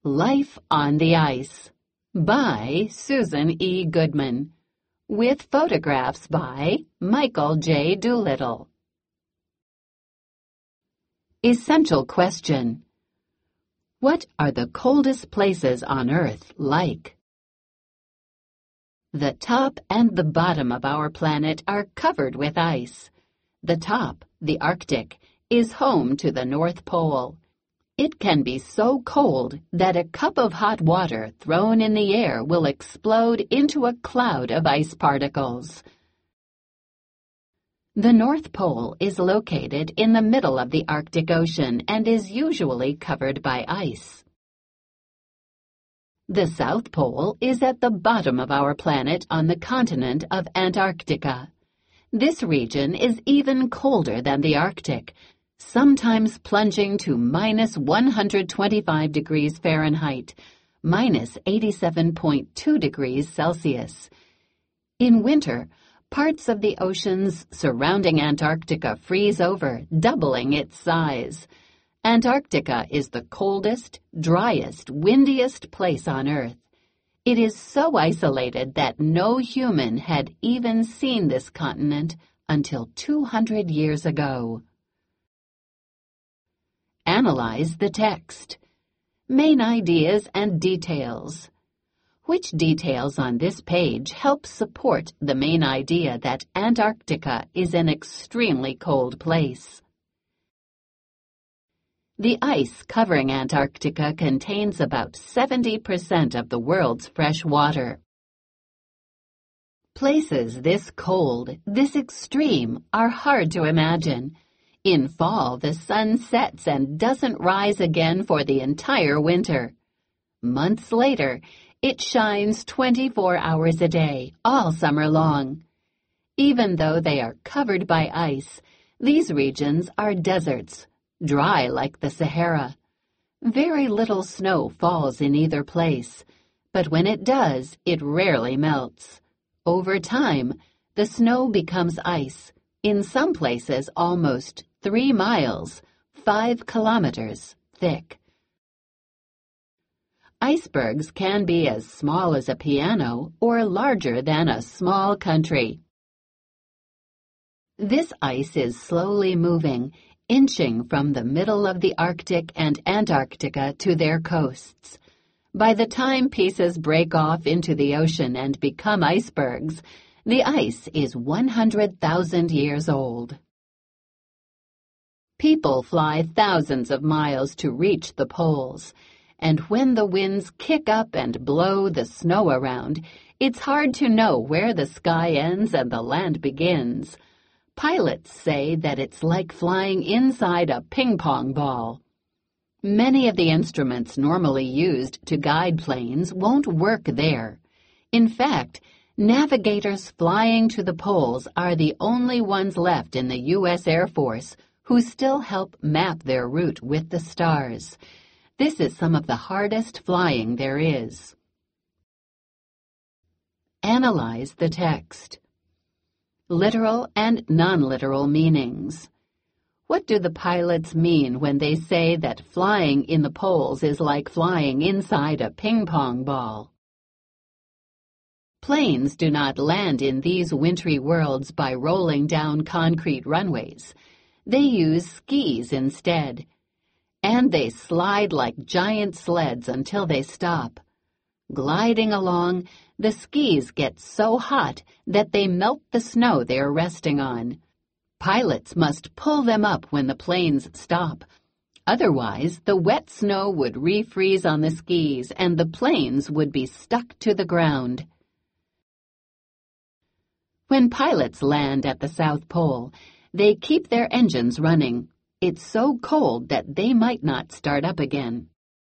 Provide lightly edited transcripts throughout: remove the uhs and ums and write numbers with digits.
Life on the Ice by Susan E. Goodman, with photographs by Michael J. Doolittle. Essential question: what are the coldest places on Earth like? The top and the bottom of our planet are covered with ice. The top, the Arctic, is home to the North Pole. It can be so cold that a cup of hot water thrown in the air will explode into a cloud of ice particles. The North Pole is located in the middle of the Arctic Ocean and is usually covered by ice. The South Pole is at the bottom of our planet on the continent of Antarctica. This region is even colder than the Arctic, sometimes plunging to minus 125 degrees Fahrenheit, minus 87.2 degrees Celsius. In winter, parts of the oceans surrounding Antarctica freeze over, doubling its size. Antarctica is the coldest, driest, windiest place on Earth. It is so isolated that no human had even seen this continent until 200 years ago. Analyze the text. Main ideas and details. Which details on this page help support the main idea that Antarctica is an extremely cold place? The ice covering Antarctica contains about 70% of the world's fresh water. Places this cold, this extreme, are hard to imagine. In fall, the sun sets and doesn't rise again for the entire winter. Months later, it shines 24 hours a day, all summer long. Even though they are covered by ice, these regions are deserts, dry like the Sahara. Very little snow falls in either place, but when it does, it rarely melts. Over time, the snow becomes ice, in some places almost 3 miles, 5 kilometers, thick. Icebergs can be as small as a piano or larger than a small country. This ice is slowly moving, inching from the middle of the Arctic and Antarctica to their coasts. By the time pieces break off into the ocean and become icebergs, the ice is 100,000 years old. People fly thousands of miles to reach the poles, and when the winds kick up and blow the snow around, it's hard to know where the sky ends and the land begins. Pilots say that it's like flying inside a ping-pong ball. Many of the instruments normally used to guide planes won't work there. In fact, navigators flying to the poles are the only ones left in the U.S. Air Force who still help map their route with the stars. This is some of the hardest flying there is. Analyze the text. Literal and non-literal meanings. What do the pilots mean when they say that flying in the poles is like flying inside a ping-pong ball? Planes do not land in these wintry worlds by rolling down concrete runways. They use skis instead. And they slide like giant sleds until they stop. Gliding along, the skis get so hot that they melt the snow they are resting on. Pilots must pull them up when the planes stop. Otherwise, the wet snow would refreeze on the skis and the planes would be stuck to the ground. When pilots land at the South Pole, they keep their engines running. It's so cold that they might not start up again.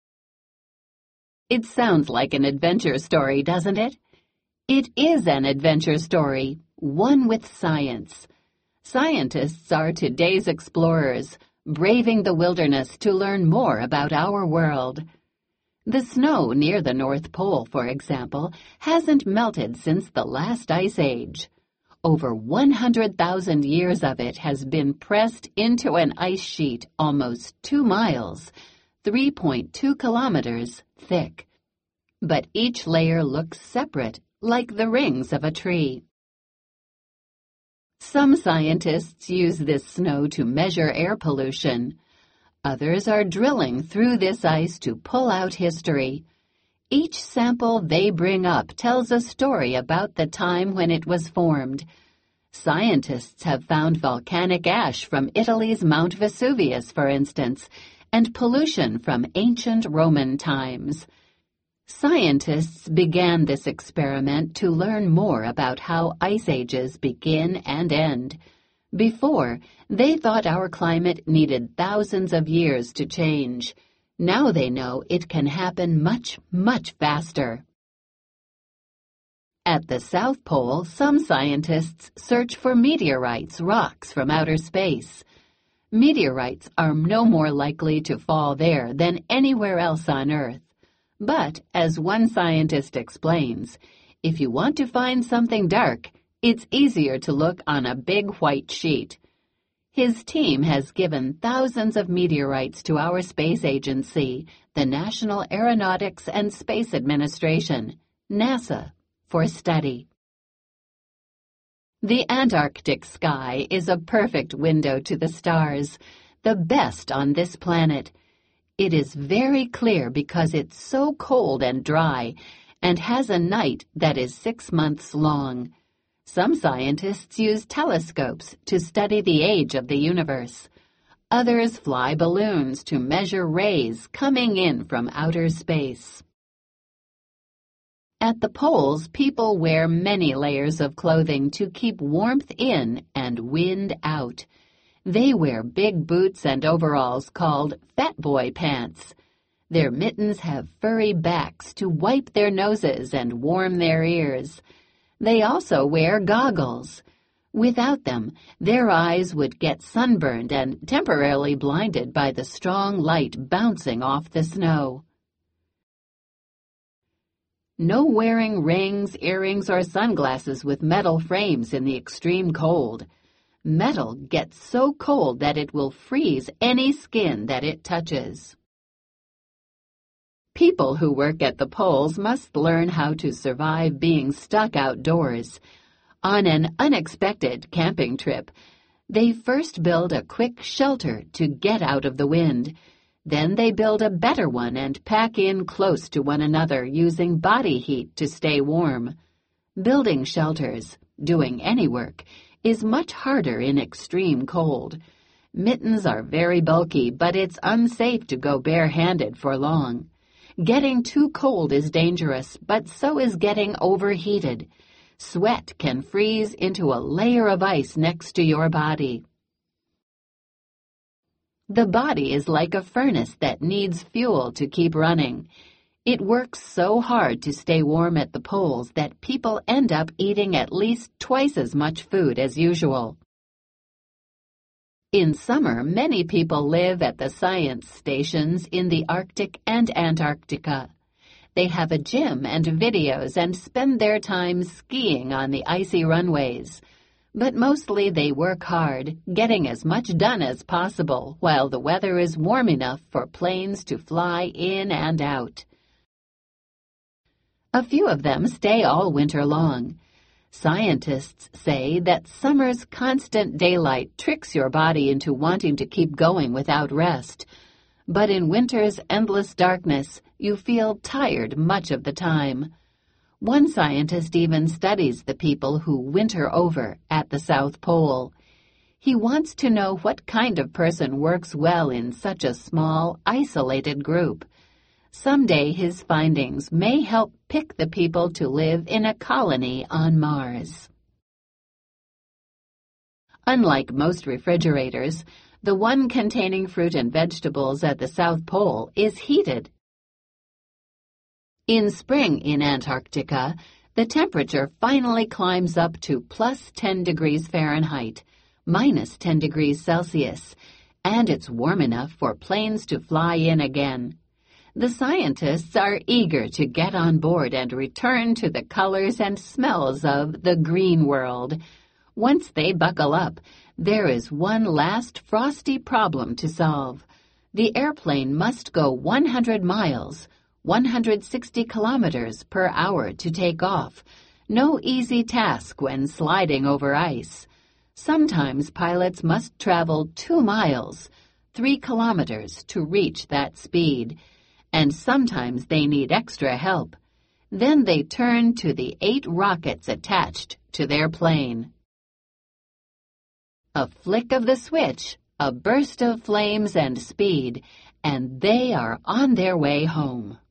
It sounds like an adventure story, doesn't it? It is an adventure story, one with science. Scientists are today's explorers, braving the wilderness to learn more about our world. The snow near the North Pole, for example, hasn't melted since the last ice age. Over 100,000 years of it has been pressed into an ice sheet almost 2 miles, 3.2 kilometers thick. But each layer looks separate, like the rings of a tree. Some scientists use this snow to measure air pollution. Others are drilling through this ice to pull out history. Each sample they bring up tells a story about the time when it was formed. Scientists have found volcanic ash from Italy's Mount Vesuvius, for instance, and pollution from ancient Roman times. Scientists began this experiment to learn more about how ice ages begin and end. Before, they thought our climate needed thousands of years to change. Now they know it can happen much, much faster. At the South Pole, some scientists search for meteorites, rocks from outer space. Meteorites are no more likely to fall there than anywhere else on Earth. But, as one scientist explains, if you want to find something dark, it's easier to look on a big white sheet. His team has given thousands of meteorites to our space agency, the National Aeronautics and Space Administration, NASA, for study. The Antarctic sky is a perfect window to the stars, the best on this planet. It is very clear because it's so cold and dry and has a night that is 6 months long. Some scientists use telescopes to study the age of the universe. Others fly balloons to measure rays coming in from outer space. At the poles, people wear many layers of clothing to keep warmth in and wind out. They wear big boots and overalls called fat boy pants. Their mittens have furry backs to wipe their noses and warm their ears. They also wear goggles. Without them, their eyes would get sunburned and temporarily blinded by the strong light bouncing off the snow. No wearing rings, earrings, or sunglasses with metal frames in the extreme cold. Metal gets so cold that it will freeze any skin that it touches. People who work at the poles must learn how to survive being stuck outdoors. On an unexpected camping trip, they first build a quick shelter to get out of the wind. Then they build a better one and pack in close to one another using body heat to stay warm. Building shelters, doing any work, is much harder in extreme cold. Mittens are very bulky, but it's unsafe to go barehanded for long. Getting too cold is dangerous, but so is getting overheated. Sweat can freeze into a layer of ice next to your body. The body is like a furnace that needs fuel to keep running. It works so hard to stay warm at the poles that people end up eating at least twice as much food as usual. In summer, many people live at the science stations in the Arctic and Antarctica. They have a gym and videos and spend their time skiing on the icy runways. But mostly they work hard, getting as much done as possible while the weather is warm enough for planes to fly in and out. A few of them stay all winter long. Scientists say that summer's constant daylight tricks your body into wanting to keep going without rest. But in winter's endless darkness, you feel tired much of the time. One scientist even studies the people who winter over at the South Pole. He wants to know what kind of person works well in such a small, isolated group. Someday his findings may help pick the people to live in a colony on Mars. Unlike most refrigerators, the one containing fruit and vegetables at the South Pole is heated. In spring in Antarctica, the temperature finally climbs up to plus 10 degrees Fahrenheit, minus 10 degrees Celsius, and it's warm enough for planes to fly in again. The scientists are eager to get on board and return to the colors and smells of the green world. Once they buckle up, there is one last frosty problem to solve. The airplane must go 100 miles, 160 kilometers per hour to take off. No easy task when sliding over ice. Sometimes pilots must travel 2 miles, 3 kilometers to reach that speed. And sometimes they need extra help. Then they turn to the 8 rockets attached to their plane. A flick of the switch, a burst of flames and speed, and they are on their way home.